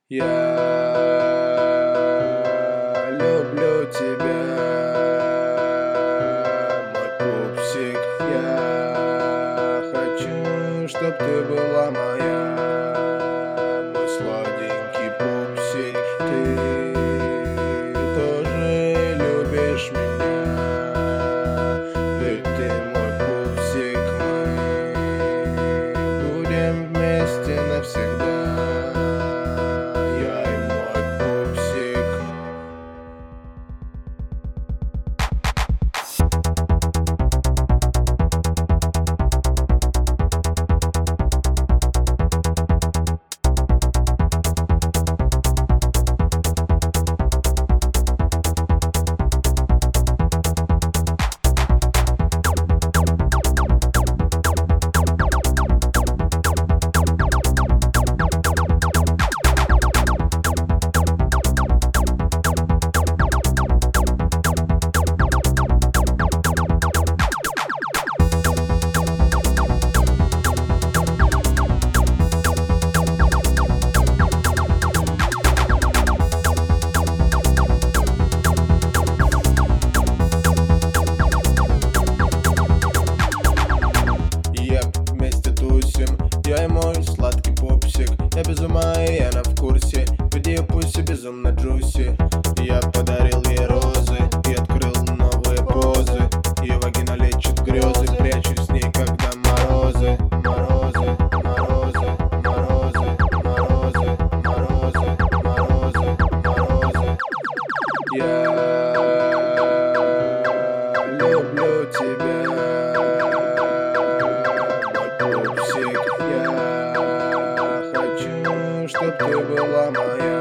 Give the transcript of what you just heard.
Я люблю тебя, мой пупсик. Я хочу, чтоб ты была моя, мой сладенький пупсик. Ты тоже любишь меня, ведь ты мой пупсик. Мы будем вместе навсегда. Я и мой сладкий пупсик, я без ума и она в курсе, ведь ее пусть безумно джуси. Я подарил ей розы и открыл новые позы. Ее вагина лечит грезы, прячусь с ней, когда морозы. Морозы, морозы, морозы, морозы, морозы, морозы, морозы. Я люблю тебя, мой пупсик. Чтоб ты была моя,